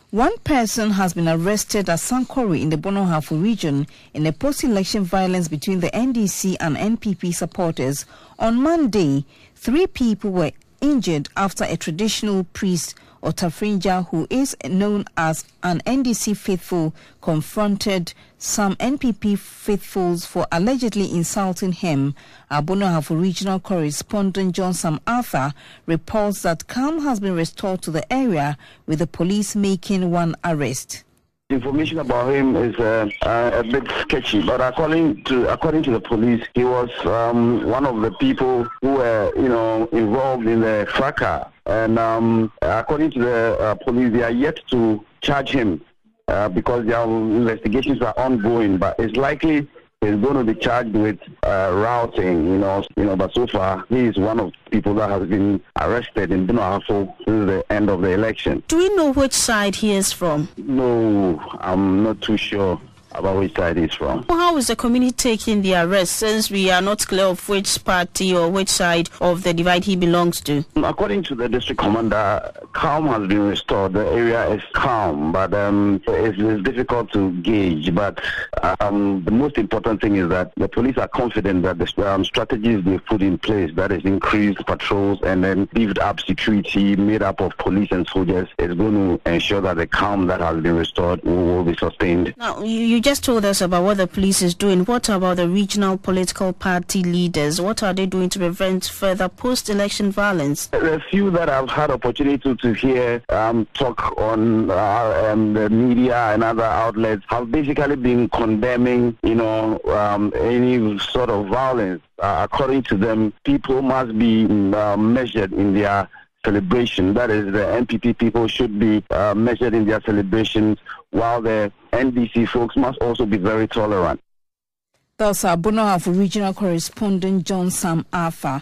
One person has been arrested at Sankore in the Bono Ahafo region in a post-election violence between the NDC and NPP supporters. On Monday, 3 people were injured after a traditional priest, Otafrinja, who is known as an NDC faithful, confronted some NPP faithfuls for allegedly insulting him. Our Bono Ahafo regional correspondent John Sam Arthur reports that calm has been restored to the area, with the police making one arrest. Information about him is a bit sketchy, but according to the police, he was one of the people who were, involved in the fracas. And according to the police, they are yet to charge him because their investigations are ongoing. But it's likely he's going to be charged with routing, But so far, he is one of the people that has been arrested in Bono Ahafo since the end of the election. Do we know which side he is from? No, I'm not too sure about which side he's from. How is the community taking the arrest, since we are not clear of which party or which side of the divide he belongs to? According to the district commander, calm has been restored. The area is calm, but it's difficult to gauge. But the most important thing is that the police are confident that the strategies they put in place, that is increased patrols and then beefed up security made up of police and soldiers, is going to ensure that the calm that has been restored will be sustained. Now, you just told us about what the police is doing. What about the regional political party leaders? What are they doing to prevent further post-election violence? The few that I've had opportunity to hear talk on the media and other outlets have basically been condemning, any sort of violence. According to them, people must be measured in their celebration. That is, the NPP people should be measured in their celebrations, while the NDC folks must also be very tolerant. That's our Bono Ahafo regional correspondent John Sam Arthur.